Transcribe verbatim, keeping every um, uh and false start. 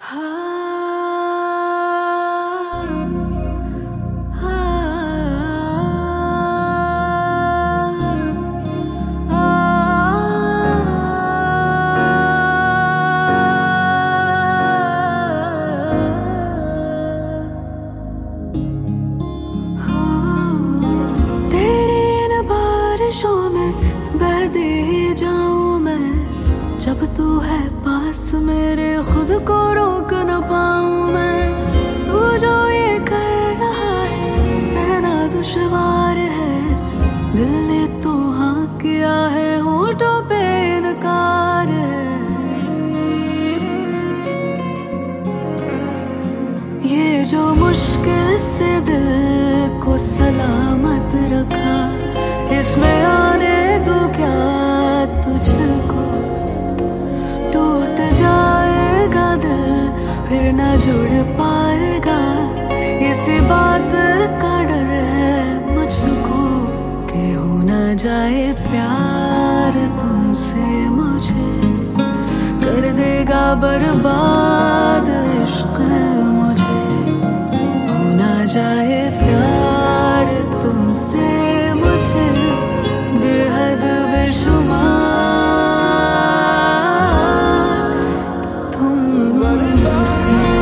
जब तू है पास मेरे खुद को रोक न पाऊं मैं। तू जो ये कर रहा है सहना दुश्वार है। दिल ने तो हाँ किया है होठों पे इनकार है। ये जो मुश्किल से दिल को सलामत रखा, इसमें आने दो क्या तुझको। टूट जाएगा दिल फिर ना जुड़ पाएगा, इसी बात का डर है मुझको कि हो ना जाए प्यार तुमसे मुझे। कर देगा बर्बाद इश्क मुझे। हो ना जाए प्यार तुमसे मुझे बेहद बेशुमार तुमसे।